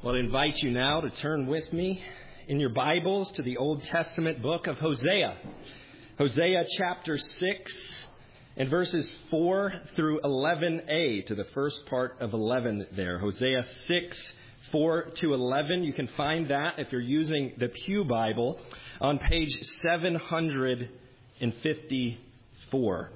Well, I invite you now to turn with me in your Bibles to the Old Testament book of Hosea. Hosea chapter 6 and verses 4 through 11a, to the first part of 11 there. Hosea 6, 4 to 11. You can find that if you're using the Pew Bible on page 754.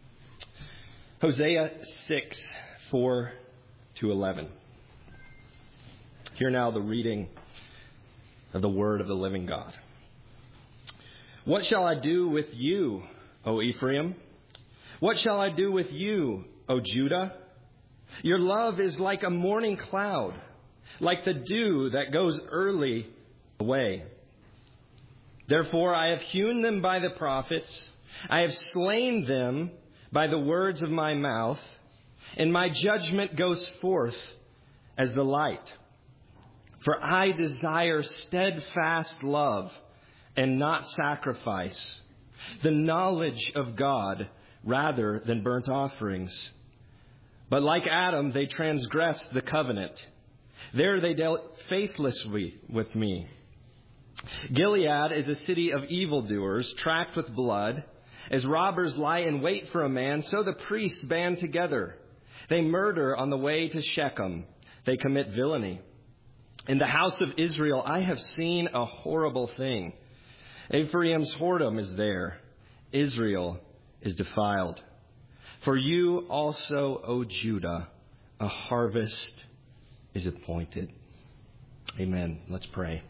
Hosea 6, 4 to 11. Hear now the reading of the word of the living God. What shall I do with you, O Ephraim? What shall I do with you, O Judah? Your love is like a morning cloud, like the dew that goes early away. Therefore I have hewn them by the prophets. I have slain them by the words of my mouth, and my judgment goes forth as the light. For I desire steadfast love and not sacrifice, the knowledge of God rather than burnt offerings. But like Adam, they transgressed the covenant. There they dealt faithlessly with me. Gilead is a city of evildoers, tracked with blood. As robbers lie in wait for a man, so the priests band together. They murder on the way to Shechem. They commit villainy. In the house of Israel, I have seen a horrible thing. Ephraim's whoredom is there. Israel is defiled. For you also, O Judah, a harvest is appointed. Amen. Let's pray.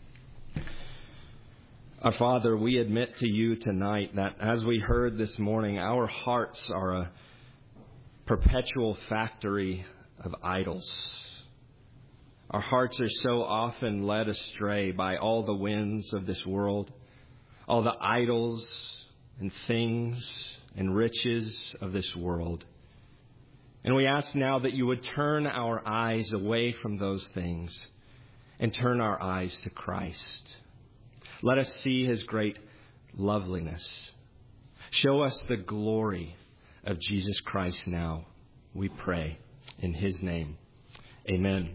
Our Father, we admit to you tonight that as we heard this morning, our hearts are a perpetual factory of idols. Our hearts are so often led astray by all the winds of this world, all the idols and things and riches of this world. And we ask now that you would turn our eyes away from those things and turn our eyes to Christ. Let us see his great loveliness. Show us the glory of Jesus Christ now, we pray in his name. Amen.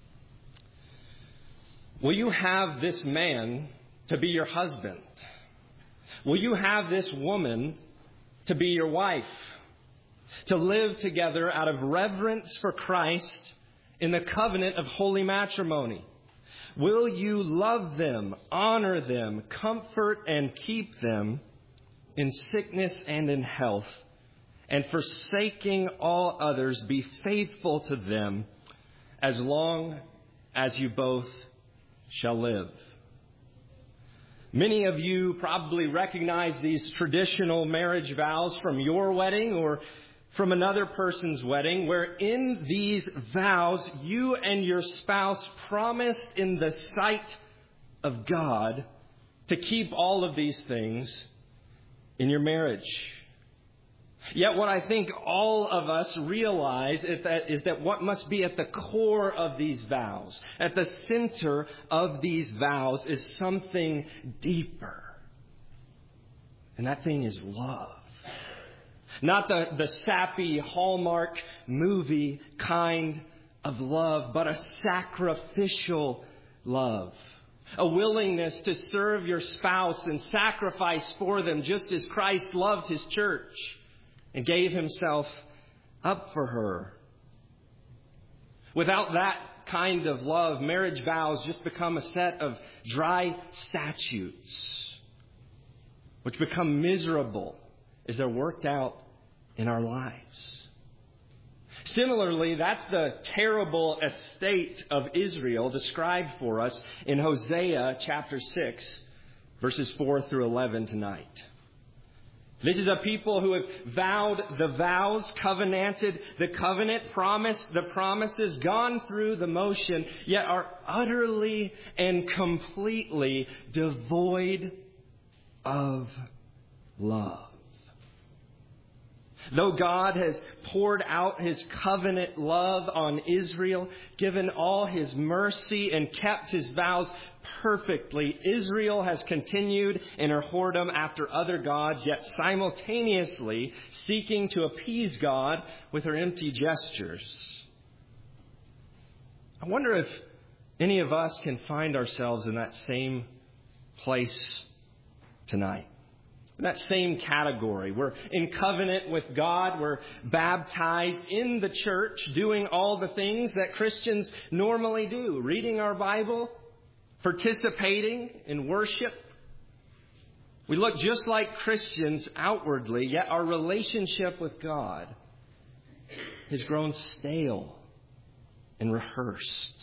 Will you have this man to be your husband? Will you have this woman to be your wife? To live together out of reverence for Christ in the covenant of holy matrimony? Will you love them, honor them, comfort and keep them in sickness and in health, and forsaking all others, be faithful to them as long as you both shall live? Many of you probably recognize these traditional marriage vows from your wedding or from another person's wedding, where in these vows you and your spouse promised in the sight of God to keep all of these things in your marriage. Yet what I think all of us realize is that what must be at the core of these vows, at the center of these vows, is something deeper. And that thing is love. Not the sappy Hallmark movie kind of love, but a sacrificial love. A willingness to serve your spouse and sacrifice for them, just as Christ loved his church and gave himself up for her. Without that kind of love, marriage vows just become a set of dry statutes, which become miserable as they're worked out in our lives. Similarly, that's the terrible estate of Israel described for us in Hosea chapter 6, verses 4 through 11 tonight. This is a people who have vowed the vows, covenanted the covenant, promised the promises, gone through the motion, yet are utterly and completely devoid of love. Though God has poured out his covenant love on Israel, given all his mercy and kept his vows perfectly, Israel has continued in her whoredom after other gods, yet simultaneously seeking to appease God with her empty gestures. I wonder if any of us can find ourselves in that same place tonight. In that same category. We're in covenant with God. We're baptized in the church, doing all the things that Christians normally do. Reading our Bible, participating in worship. We look just like Christians outwardly, yet our relationship with God has grown stale and rehearsed.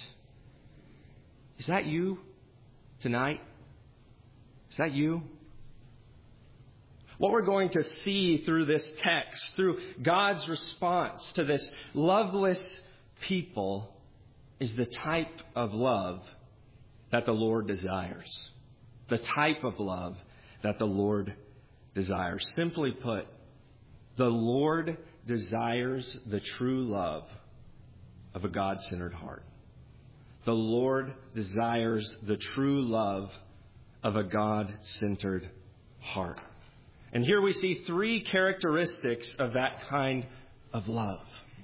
Is that you tonight? Is that you? What we're going to see through this text, through God's response to this loveless people, is the type of love that the Lord desires. The type of love that the Lord desires. Simply put, the Lord desires the true love of a God-centered heart. The Lord desires the true love of a God-centered heart. And here we see three characteristics of that kind of love.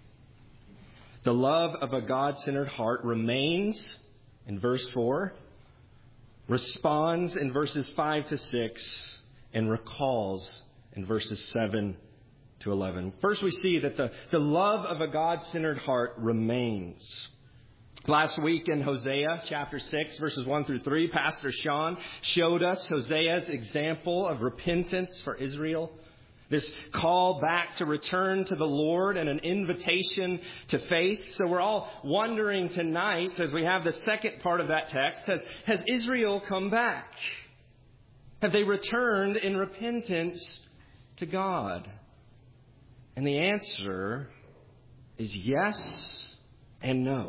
The love of a God-centered heart remains in verse 4, responds in verses 5 to 6, and recalls in verses 7 to 11. First, we see that the love of a God-centered heart remains. Last week in Hosea chapter 6, verses 1 through 3, Pastor Sean showed us Hosea's example of repentance for Israel. This call back to return to the Lord and an invitation to faith. So we're all wondering tonight, as we have the second part of that text, has Israel come back? Have they returned in repentance to God? And the answer is yes and no.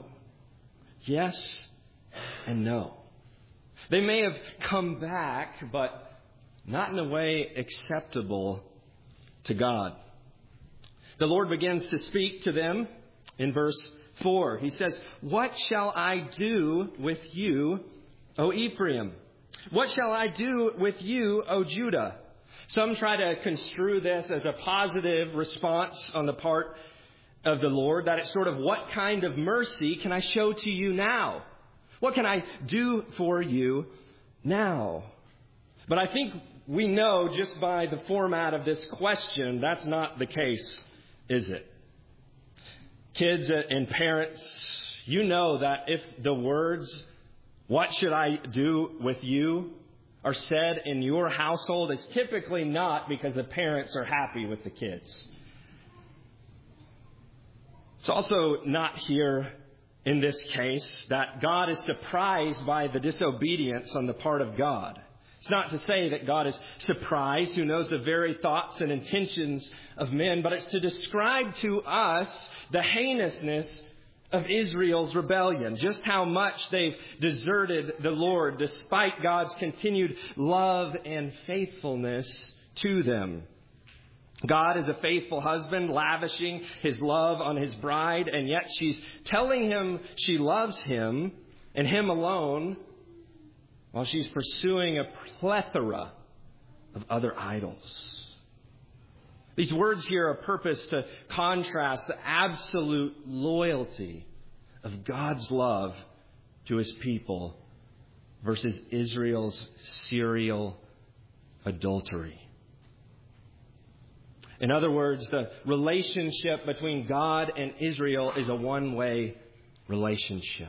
Yes and no. They may have come back, but not in a way acceptable to God. The Lord begins to speak to them in verse 4. He says, "What shall I do with you, O Ephraim? What shall I do with you, O Judah?" Some try to construe this as a positive response on the part of the Lord, that it's sort of, what kind of mercy can I show to you now? What can I do for you now? But I think we know just by the format of this question, that's not the case, is it? Kids and parents, you know that if the words, "What should I do with you?" are said in your household, it's typically not because the parents are happy with the kids. It's also not here in this case that God is surprised by the disobedience on the part of God. It's not to say that God is surprised, who knows the very thoughts and intentions of men, but it's to describe to us the heinousness of Israel's rebellion, just how much they've deserted the Lord despite God's continued love and faithfulness to them. God is a faithful husband, lavishing his love on his bride, and yet she's telling him she loves him and him alone, while she's pursuing a plethora of other idols. These words here are purposed to contrast the absolute loyalty of God's love to his people versus Israel's serial adultery. In other words, the relationship between God and Israel is a one-way relationship.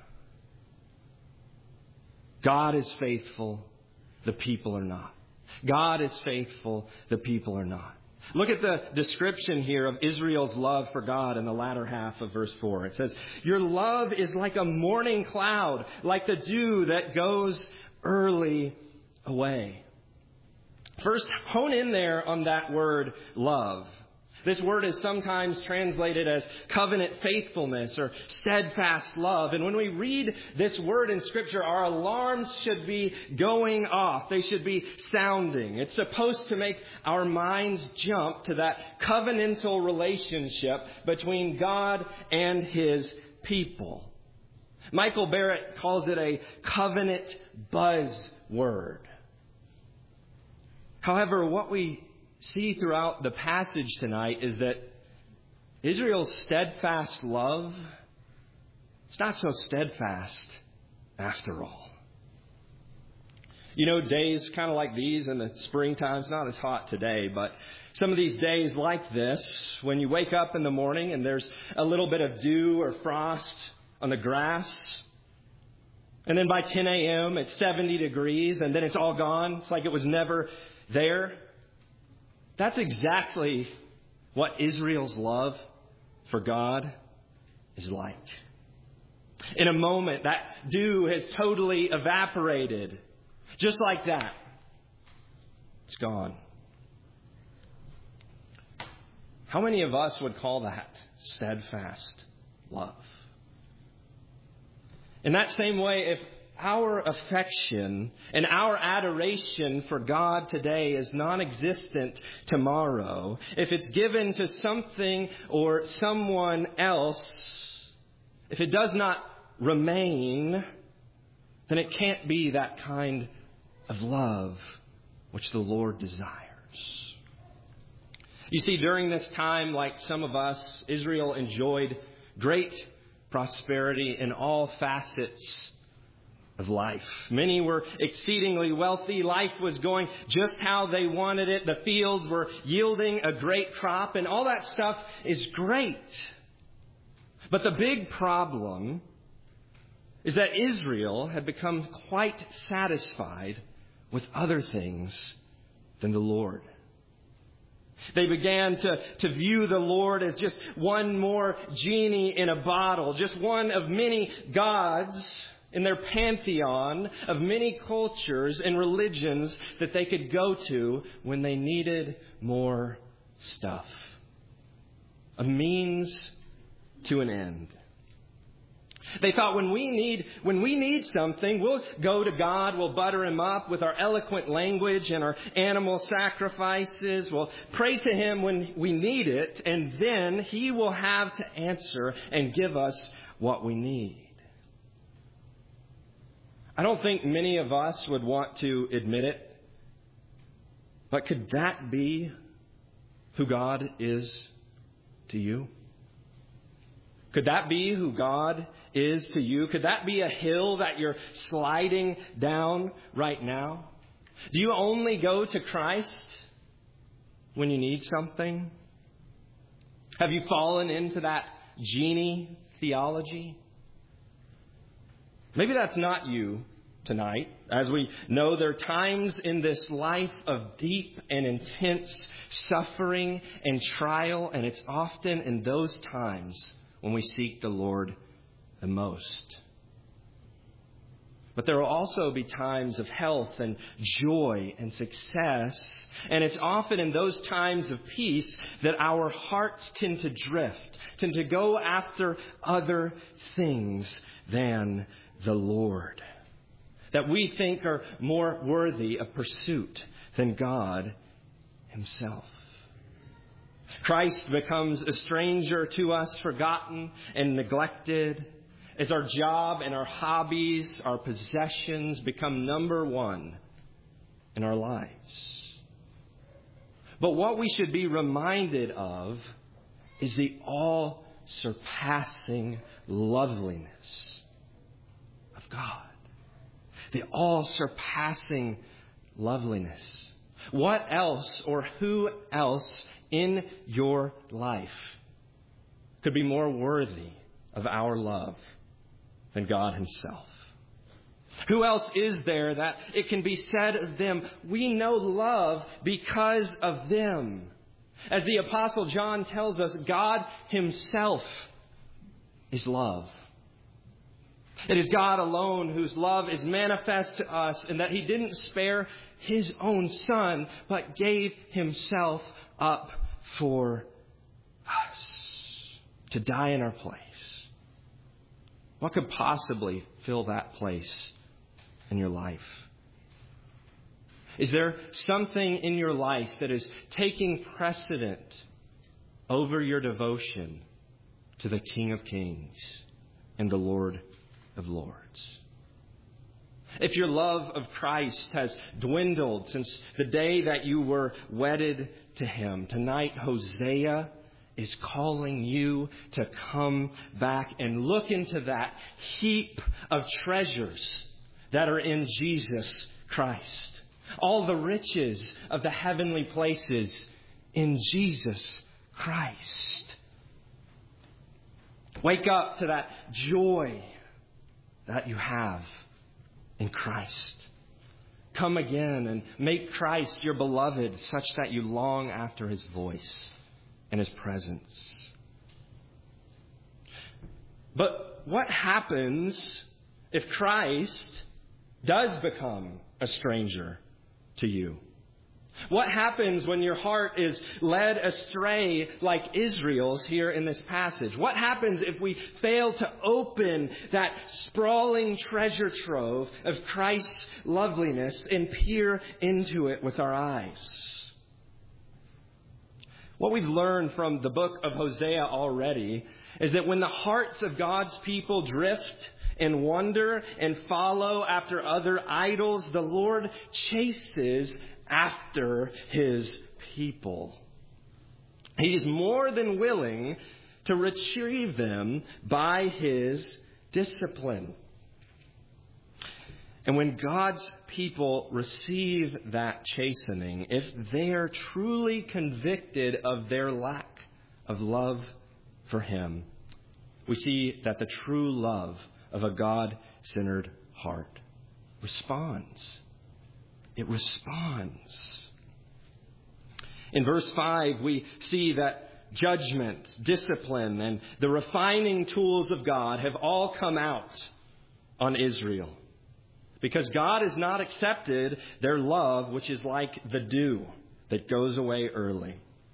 God is faithful, the people are not. God is faithful, the people are not. Look at the description here of Israel's love for God in the latter half of verse 4. It says, "Your love is like a morning cloud, like the dew that goes early away." First, hone in there on that word love. This word is sometimes translated as covenant faithfulness or steadfast love. And when we read this word in Scripture, our alarms should be going off. They should be sounding. It's supposed to make our minds jump to that covenantal relationship between God and his people. Michael Barrett calls it a covenant buzzword. However, what we see throughout the passage tonight is that Israel's steadfast love, it's not so steadfast after all. You know, days kind of like these in the springtime, it's not as hot today, but some of these days like this, when you wake up in the morning and there's a little bit of dew or frost on the grass, and then by 10 a.m. it's 70 degrees, and then it's all gone. It's like it was never there. That's exactly what Israel's love for God is like. In a moment, that dew has totally evaporated. Just like that. It's gone. How many of us would call that steadfast love? In that same way, if our affection and our adoration for God today is non-existent tomorrow, if it's given to something or someone else, if it does not remain, then it can't be that kind of love which the Lord desires. You see, during this time, like some of us, Israel enjoyed great prosperity in all facets of life. Many were exceedingly wealthy. Life was going just how they wanted it. The fields were yielding a great crop, and all that stuff is great. But the big problem is that Israel had become quite satisfied with other things than the Lord. They began to view the Lord as just one more genie in a bottle, just one of many gods in their pantheon of many cultures and religions that they could go to when they needed more stuff. A means to an end. They thought when we need something, we'll go to God, we'll butter Him up with our eloquent language and our animal sacrifices. We'll pray to Him when we need it, and then He will have to answer and give us what we need. I don't think many of us would want to admit it, but could that be who God is to you? Could that be who God is to you? Could that be a hill that you're sliding down right now? Do you only go to Christ when you need something? Have you fallen into that genie theology? Maybe that's not you tonight. As we know, there are times in this life of deep and intense suffering and trial, and it's often in those times when we seek the Lord the most. But there will also be times of health and joy and success. And it's often in those times of peace that our hearts tend to drift, tend to go after other things than the Lord, that we think are more worthy of pursuit than God Himself. Christ becomes a stranger to us, forgotten and neglected, as our job and our hobbies, our possessions become number one in our lives. But what we should be reminded of is the all-surpassing loveliness of God. The all-surpassing loveliness. What else or who else in your life could be more worthy of our love than God Himself? Who else is there that it can be said of them, we know love because of them? As the Apostle John tells us, God Himself is love. It is God alone whose love is manifest to us, and that He didn't spare His own Son, but gave Himself up for us to die in our place. What could possibly fill that place in your life? Is there something in your life that is taking precedent over your devotion to the King of Kings and the Lord of Lords? If your love of Christ has dwindled since the day that you were wedded to Him, tonight Hosea is calling you to come back and look into that heap of treasures that are in Jesus Christ. All the riches of the heavenly places in Jesus Christ. Wake up to that joy that you have in Christ. Come again and make Christ your beloved such that you long after His voice and His presence. But what happens if Christ does become a stranger to you? What happens when your heart is led astray like Israel's here in this passage? What happens if we fail to open that sprawling treasure trove of Christ's loveliness and peer into it with our eyes? What we've learned from the book of Hosea already is that when the hearts of God's people drift and wander and follow after other idols, the Lord chases after His people. He is more than willing to retrieve them by His discipline. And when God's people receive that chastening, if they are truly convicted of their lack of love for Him, we see that the true love of a God-centered heart responds. It responds. In verse 5, we see that judgment, discipline, and the refining tools of God have all come out on Israel. Because God has not accepted their love, which is like the dew that goes away early.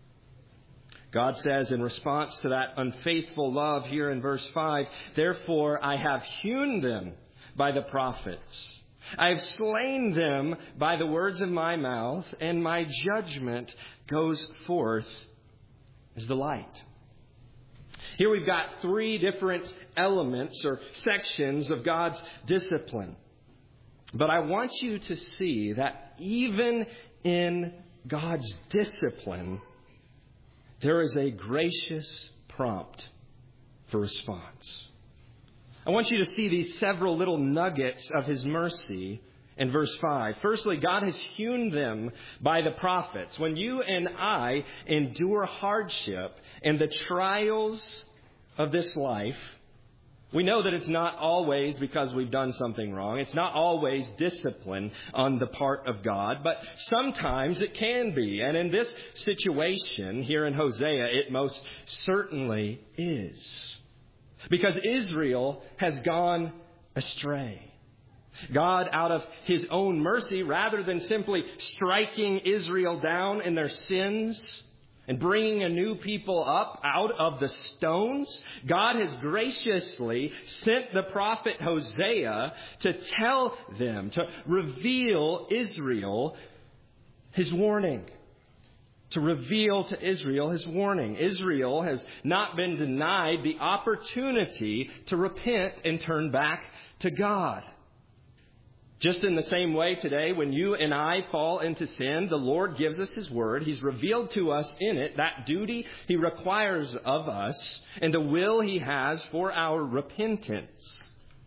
God says in response to that unfaithful love here in verse 5, "Therefore I have hewn them by the prophets. I have slain them by the words of my mouth, and my judgment goes forth as the light." Here we've got three different elements or sections of God's discipline. But I want you to see that even in God's discipline, there is a gracious prompt for response. I want you to see these several little nuggets of His mercy in verse 5. Firstly, God has hewn them by the prophets. When you and I endure hardship and the trials of this life, we know that it's not always because we've done something wrong. It's not always discipline on the part of God, but sometimes it can be. And in this situation here in Hosea, it most certainly is. Because Israel has gone astray. God, out of His own mercy, rather than simply striking Israel down in their sins and bringing a new people up out of the stones, God has graciously sent the prophet Hosea to tell them, to reveal Israel His warning. To reveal to Israel His warning. Israel has not been denied the opportunity to repent and turn back to God. Just in the same way today, when you and I fall into sin, the Lord gives us His word. He's revealed to us in it that duty He requires of us and the will He has for our repentance.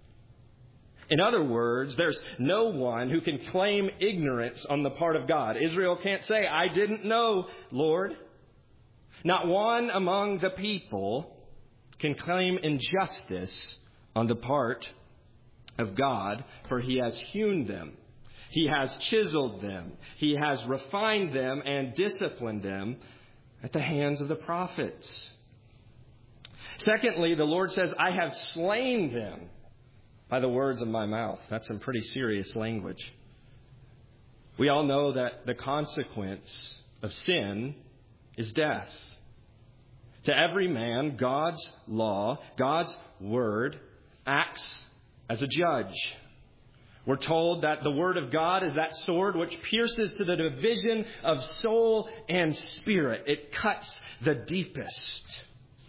In other words, there's no one who can claim ignorance on the part of God. Israel can't say, "I didn't know, Lord." Not one among the people can claim injustice on the part of God, for He has hewn them. He has chiseled them. He has refined them and disciplined them at the hands of the prophets. Secondly, the Lord says, "I have slain them by the words of my mouth." That's some pretty serious language. We all know that the consequence of sin is death. To every man, God's law, God's word, acts as a judge. We're told that the word of God is that sword which pierces to the division of soul and spirit. It cuts the deepest.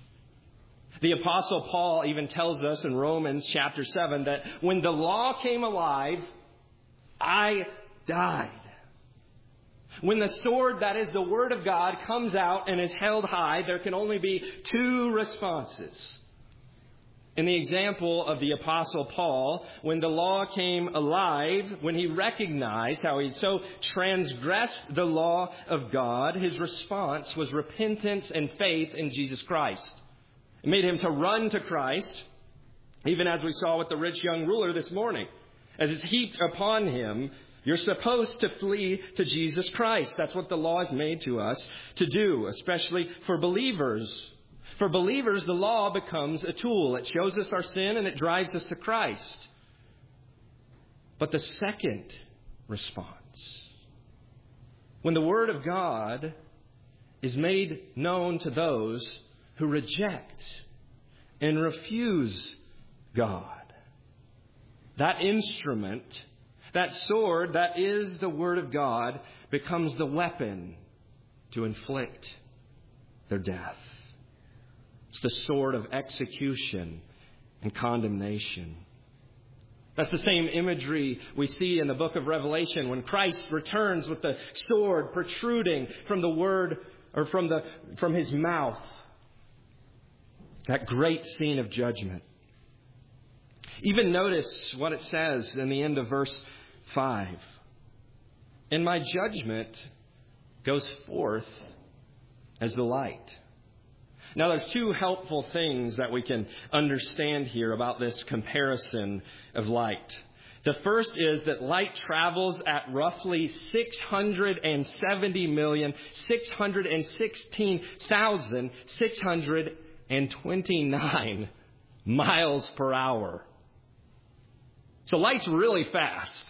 The Apostle Paul even tells us in Romans chapter 7 that when the law came alive, I died. When the sword, that is the Word of God, comes out and is held high, there can only be two responses. In the example of the Apostle Paul, when the law came alive, when he recognized how he so transgressed the law of God, his response was repentance and faith in Jesus Christ. It made him to run to Christ, even as we saw with the rich young ruler this morning. As it's heaped upon him, you're supposed to flee to Jesus Christ. That's what the law is made to us to do, especially for believers. For believers, the law becomes a tool. It shows us our sin and it drives us to Christ. But the second response, when the Word of God is made known to those who reject and refuse God, that instrument, that sword that is the Word of God, becomes the weapon to inflict their death. It's the sword of execution and condemnation. That's the same imagery we see in the book of Revelation when Christ returns with the sword protruding from the word or from his mouth. That great scene of judgment. Even notice what it says in the end of verse 5. And my judgment goes forth as the light. Now, there's two helpful things that we can understand here about this comparison of light. The first is that light travels at roughly 670,616,629 miles per hour. So light's really fast.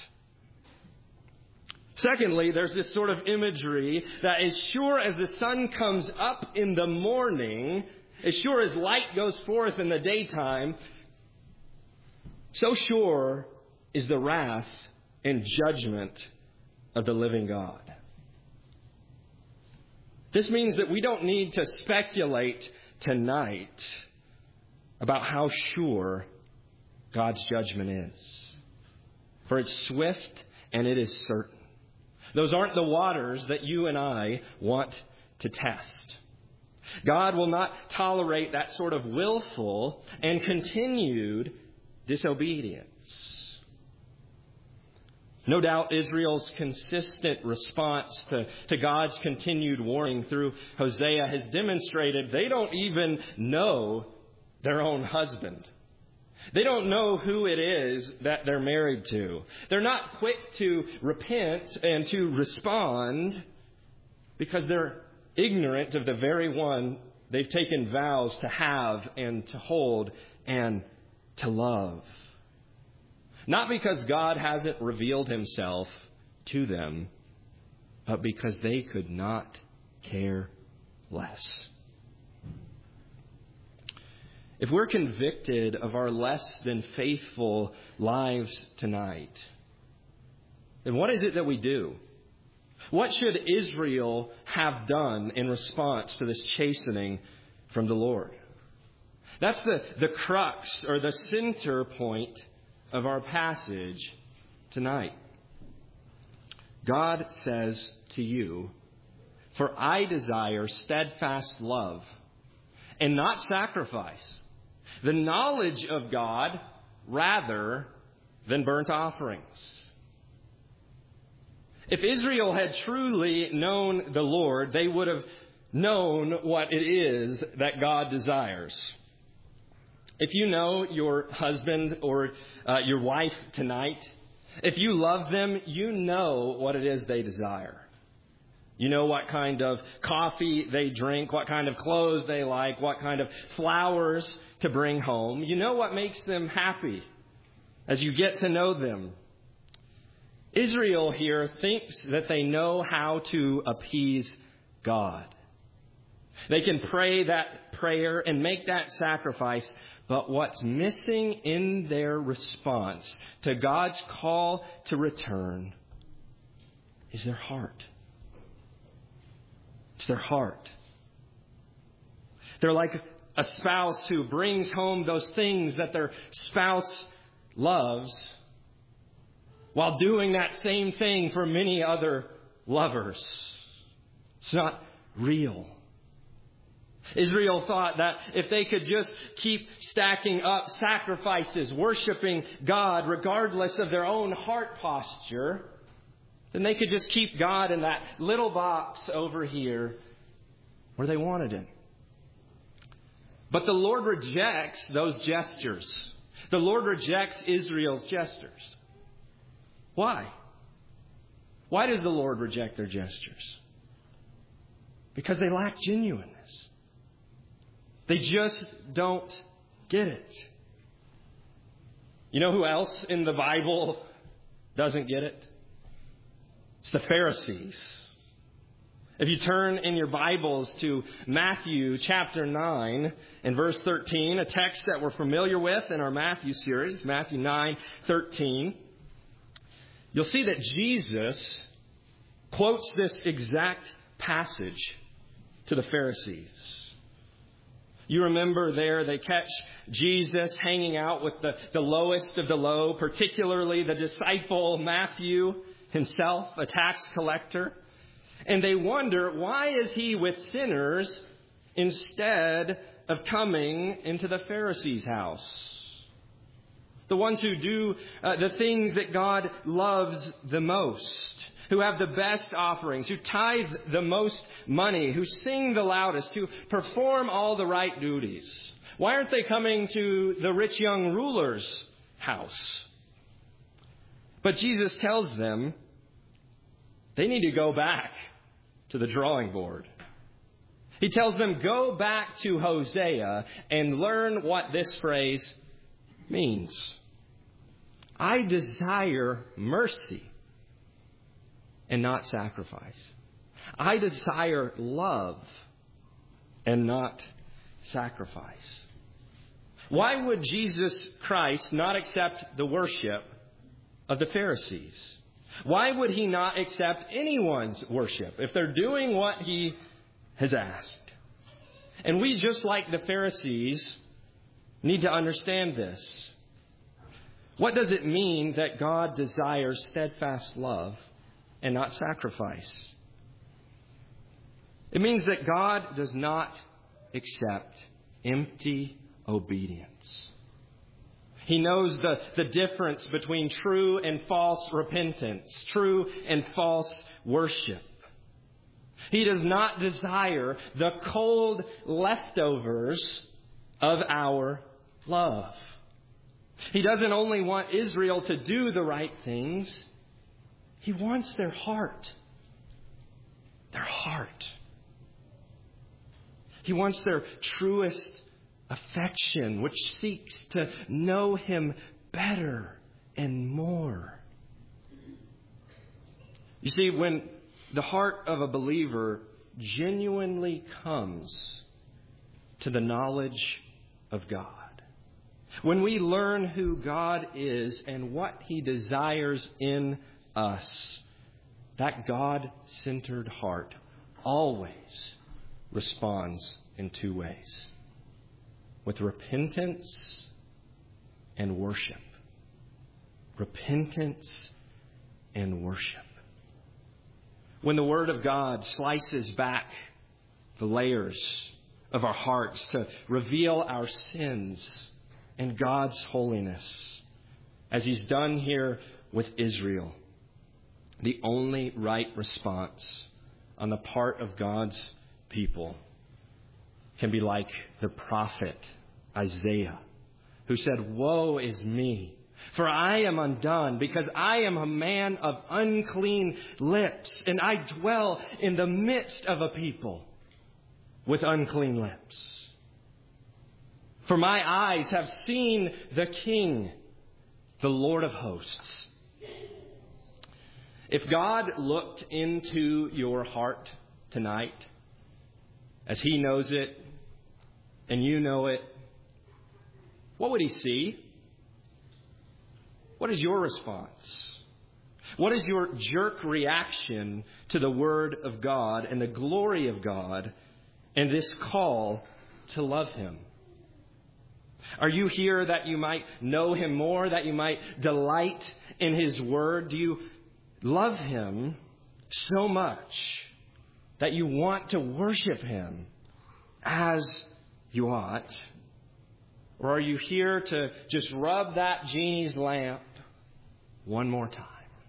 Secondly, there's this sort of imagery that as sure as the sun comes up in the morning, as sure as light goes forth in the daytime, so sure is the wrath and judgment of the living God. This means that we don't need to speculate tonight about how sure God's judgment is. For it's swift and it is certain. Those aren't the waters that you and I want to test. God will not tolerate that sort of willful and continued disobedience. No doubt Israel's consistent response to God's continued warning through Hosea has demonstrated they don't even know their own husband. They don't know who it is that they're married to. They're not quick to repent and to respond because they're ignorant of the very one they've taken vows to have and to hold and to love. Not because God hasn't revealed himself to them, but because they could not care less. If we're convicted of our less than faithful lives tonight, then what is it that we do? What should Israel have done in response to this chastening from the Lord? That's the crux or the center point of our passage tonight. God says to you, "For I desire steadfast love and not sacrifice, the knowledge of God rather than burnt offerings." If Israel had truly known the Lord, they would have known what it is that God desires. If you know your husband or your wife tonight, if you love them, you know what it is they desire. You know what kind of coffee they drink, what kind of clothes they like, what kind of flowers to bring home. You know what makes them happy as you get to know them. Israel here thinks that they know how to appease God. They can pray that prayer and make that sacrifice, but what's missing in their response to God's call to return is their heart. It's their heart. They're like a spouse who brings home those things that their spouse loves while doing that same thing for many other lovers. It's not real. Israel thought that if they could just keep stacking up sacrifices, worshiping God regardless of their own heart posture, then they could just keep God in that little box over here where they wanted Him. But the Lord rejects those gestures. The Lord rejects Israel's gestures. Why? Why does the Lord reject their gestures? Because they lack genuineness. They just don't get it. You know who else in the Bible doesn't get it? It's the Pharisees. If you turn in your Bibles to Matthew chapter 9 and verse 13, a text that we're familiar with in our Matthew series, Matthew 9:13, you'll see that Jesus quotes this exact passage to the Pharisees. You remember there they catch Jesus hanging out with the lowest of the low, particularly the disciple Matthew himself, a tax collector. And they wonder, why is he with sinners instead of coming into the Pharisees' house? The ones who do the things that God loves the most, who have the best offerings, who tithe the most money, who sing the loudest, who perform all the right duties. Why aren't they coming to the rich young ruler's house? But Jesus tells them they need to go back to the drawing board. He tells them, go back to Hosea and learn what this phrase means. I desire mercy and not sacrifice. I desire love and not sacrifice. Why would Jesus Christ not accept the worship of the Pharisees? Why would He not accept anyone's worship if they're doing what He has asked? And we, just like the Pharisees, need to understand this. What does it mean that God desires steadfast love and not sacrifice? It means that God does not accept empty obedience. He knows the difference between true and false repentance, true and false worship. He does not desire the cold leftovers of our love. He doesn't only want Israel to do the right things. He wants their heart. Their heart. He wants their truest affection, which seeks to know Him better and more. You see, when the heart of a believer genuinely comes to the knowledge of God, when we learn who God is and what He desires in us, that God-centered heart always responds in two ways: with repentance and worship. Repentance and worship. When the Word of God slices back the layers of our hearts to reveal our sins and God's holiness, as He's done here with Israel, the only right response on the part of God's people can be like the prophet Isaiah, who said, "Woe is me, for I am undone, because I am a man of unclean lips, and I dwell in the midst of a people with unclean lips. For my eyes have seen the King, the Lord of hosts." If God looked into your heart tonight, as He knows it, and you know it, what would He see? What is your response? What is your jerk reaction to the Word of God and the glory of God and this call to love Him? Are you here that you might know Him more, that you might delight in His Word? Do you love Him so much that you want to worship Him as you ought? Or are you here to just rub that genie's lamp one more time?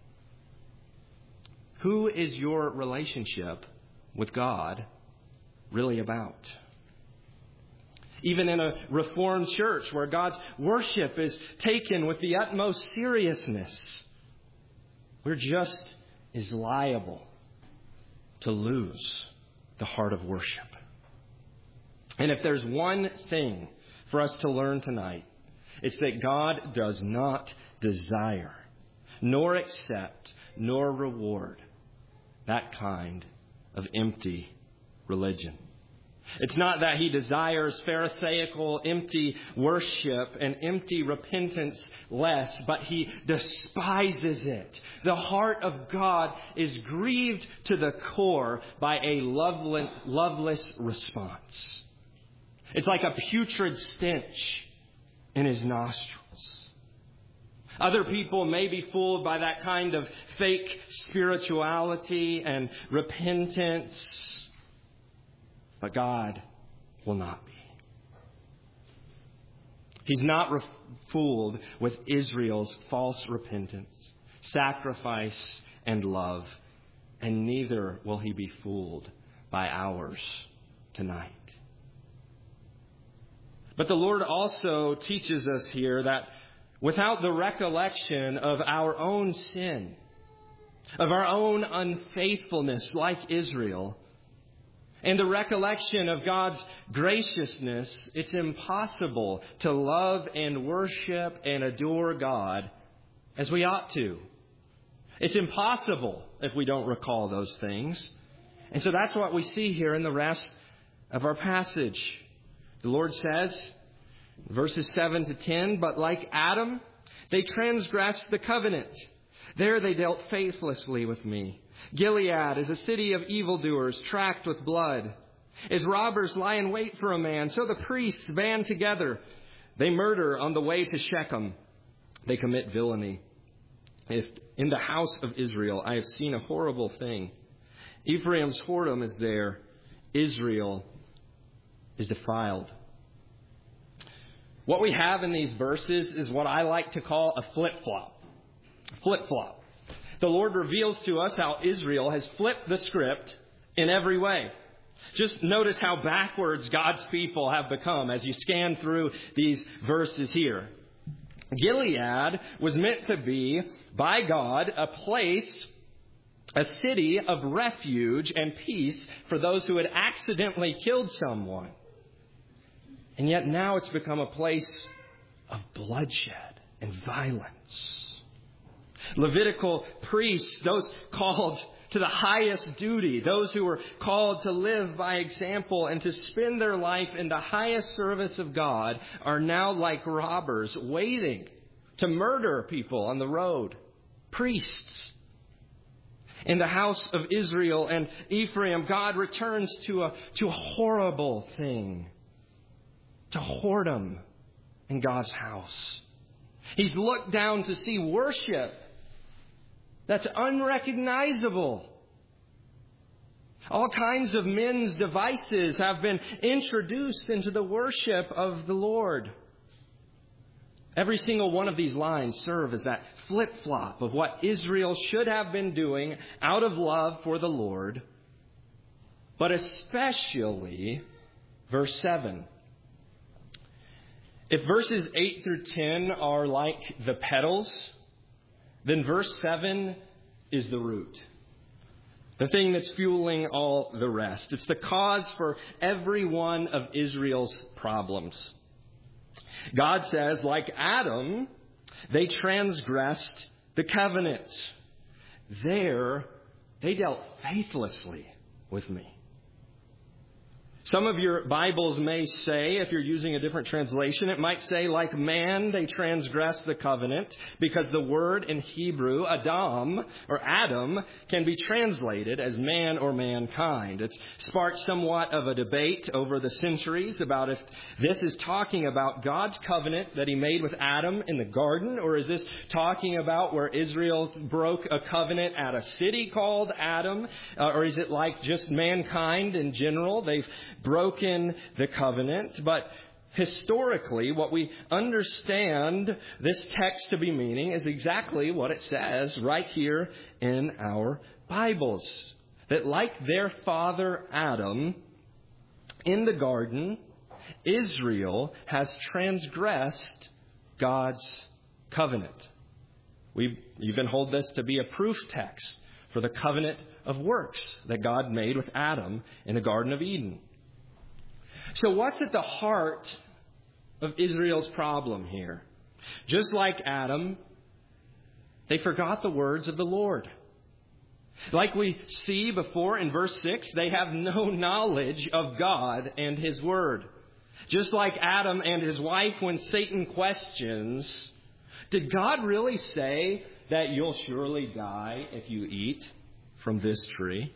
Who is your relationship with God really about? Even in a Reformed church where God's worship is taken with the utmost seriousness, we're just as liable to lose the heart of worship. And if there's one thing for us to learn tonight, it's that God does not desire, nor accept, nor reward that kind of empty religion. It's not that He desires pharisaical, empty worship and empty repentance less, but He despises it. The heart of God is grieved to the core by a loveless response. It's like a putrid stench in His nostrils. Other people may be fooled by that kind of fake spirituality and repentance, but God will not be. He's not fooled with Israel's false repentance, sacrifice, and love, and neither will He be fooled by ours tonight. But the Lord also teaches us here that without the recollection of our own sin, of our own unfaithfulness like Israel, and the recollection of God's graciousness, it's impossible to love and worship and adore God as we ought to. It's impossible if we don't recall those things. And so that's what we see here in the rest of our passage. The Lord says, verses 7 to 10, "But like Adam, they transgressed the covenant. There they dealt faithlessly with me. Gilead is a city of evildoers, tracked with blood. As robbers lie in wait for a man, so the priests band together. They murder on the way to Shechem. They commit villainy. If in the house of Israel I have seen a horrible thing. Ephraim's whoredom is there. Israel is defiled." What we have in these verses is what I like to call a flip-flop. Flip-flop. The Lord reveals to us how Israel has flipped the script in every way. Just notice how backwards God's people have become as you scan through these verses here. Gilead was meant to be, by God, a place, a city of refuge and peace for those who had accidentally killed someone. And yet now it's become a place of bloodshed and violence. Levitical priests, those called to the highest duty, those who were called to live by example and to spend their life in the highest service of God, are now like robbers waiting to murder people on the road. Priests. In the house of Israel and Ephraim, God returns to a horrible thing. To whoredom in God's house. He's looked down to see worship that's unrecognizable. All kinds of men's devices have been introduced into the worship of the Lord. Every single one of these lines serve as that flip-flop of what Israel should have been doing out of love for the Lord. But especially verse 7. If verses 8 through 10 are like the petals, then verse 7 is the root. The thing that's fueling all the rest. It's the cause for every one of Israel's problems. God says, like Adam, they transgressed the covenant. There, they dealt faithlessly with me. Some of your Bibles may say, if you're using a different translation, it might say, like man, they transgress the covenant, because the word in Hebrew, Adam, or Adam, can be translated as man or mankind. It's sparked somewhat of a debate over the centuries about if this is talking about God's covenant that he made with Adam in the garden, or is this talking about where Israel broke a covenant at a city called Adam, or is it like just mankind in general? They've broken the covenant. But historically, what we understand this text to be meaning is exactly what it says right here in our Bibles. That like their father Adam in the garden, Israel has transgressed God's covenant. We even hold this to be a proof text for the covenant of works that God made with Adam in the Garden of Eden. So what's at the heart of Israel's problem here? Just like Adam, they forgot the words of the Lord. Like we see before in verse 6, they have no knowledge of God and His Word. Just like Adam and his wife, when Satan questions, did God really say that you'll surely die if you eat from this tree?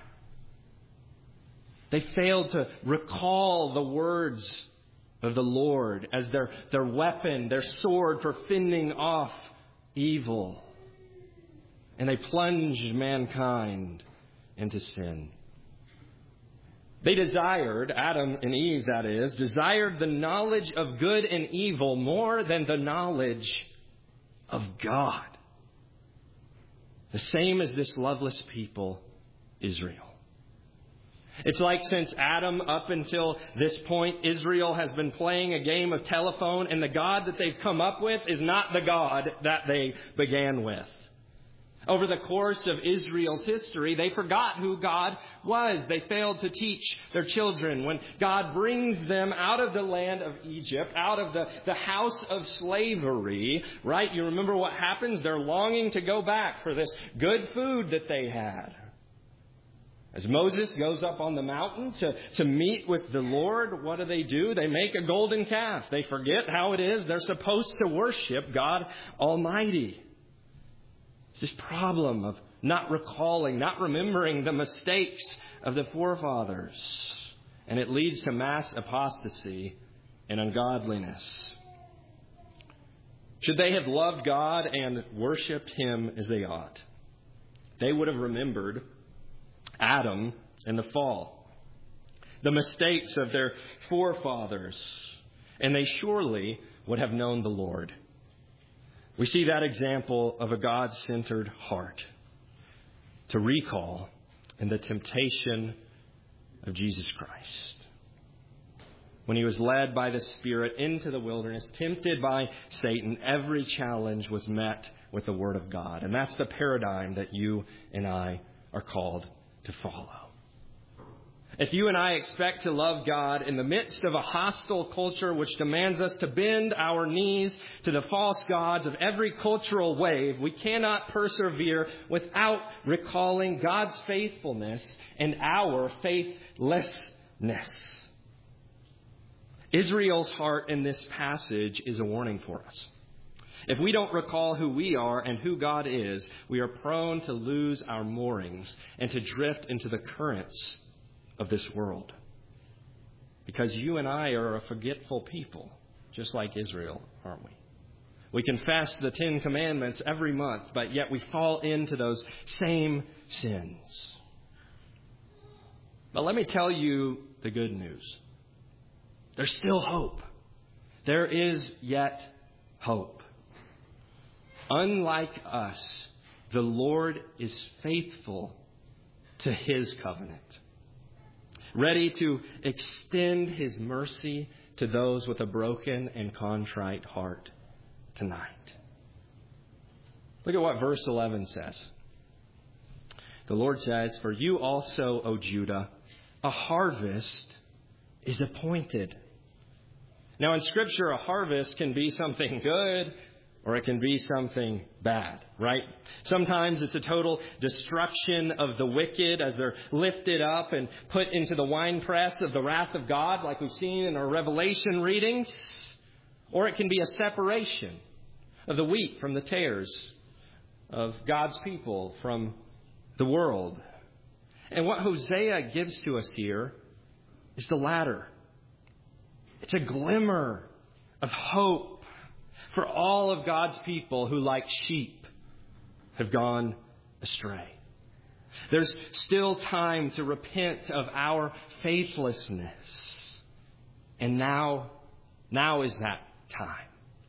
They failed to recall the words of the Lord as their weapon, their sword for fending off evil. And they plunged mankind into sin. They desired, Adam and Eve that is, desired the knowledge of good and evil more than the knowledge of God. The same as this loveless people, Israel. It's like since Adam up until this point, Israel has been playing a game of telephone, and the God that they've come up with is not the God that they began with. Over the course of Israel's history, they forgot who God was. They failed to teach their children. When God brings them out of the land of Egypt, out of the house of slavery, right? You remember what happens? They're longing to go back for this good food that they had. As Moses goes up on the mountain to meet with the Lord, what do? They make a golden calf. They forget how it is they're supposed to worship God Almighty. It's this problem of not recalling, not remembering the mistakes of the forefathers. And it leads to mass apostasy and ungodliness. Should they have loved God and worshipped Him as they ought, they would have remembered Adam and the fall, the mistakes of their forefathers, and they surely would have known the Lord. We see that example of a God-centered heart to recall in the temptation of Jesus Christ. When He was led by the Spirit into the wilderness, tempted by Satan, every challenge was met with the Word of God. And that's the paradigm that you and I are called to follow. If you and I expect to love God in the midst of a hostile culture which demands us to bend our knees to the false gods of every cultural wave, we cannot persevere without recalling God's faithfulness and our faithlessness. Israel's heart in this passage is a warning for us. If we don't recall who we are and who God is, we are prone to lose our moorings and to drift into the currents of this world. Because you and I are a forgetful people, just like Israel, aren't we? We confess the 10 Commandments every month, but yet we fall into those same sins. But let me tell you the good news. There's still hope. There is yet hope. Unlike us, the Lord is faithful to His covenant, ready to extend His mercy to those with a broken and contrite heart tonight. Look at what verse 11 says. The Lord says, "For you also, O Judah, a harvest is appointed." Now in Scripture, a harvest can be something good or it can be something bad, right? Sometimes it's a total destruction of the wicked as they're lifted up and put into the winepress of the wrath of God, like we've seen in our Revelation readings. Or it can be a separation of the wheat from the tares, of God's people from the world. And what Hosea gives to us here is the latter. It's a glimmer of hope for all of God's people who, like sheep, have gone astray. There's still time to repent of our faithlessness. And now is that time.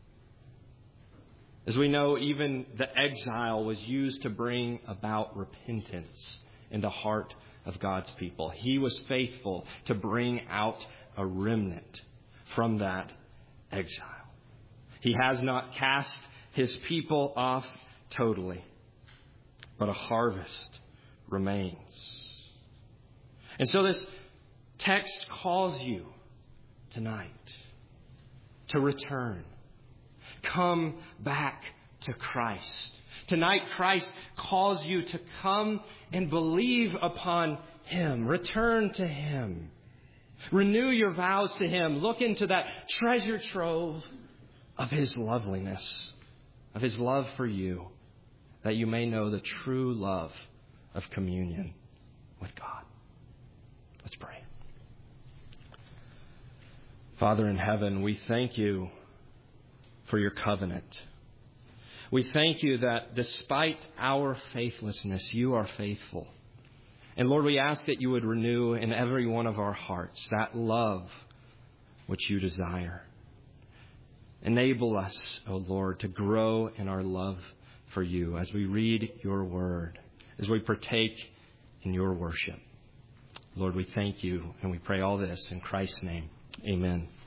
As we know, even the exile was used to bring about repentance in the heart of God's people. He was faithful to bring out a remnant from that exile. He has not cast his people off totally, but a harvest remains. And so this text calls you tonight to return. Come back to Christ. Tonight, Christ calls you to come and believe upon Him. Return to Him. Renew your vows to Him. Look into that treasure trove of His loveliness, of His love for you, that you may know the true love of communion with God. Let's pray. Father in heaven, we thank you for your covenant. We thank you that despite our faithlessness, you are faithful. And Lord, we ask that you would renew in every one of our hearts that love which you desire. Enable us, O Lord, to grow in our love for you as we read your word, as we partake in your worship. Lord, we thank you and we pray all this in Christ's name. Amen.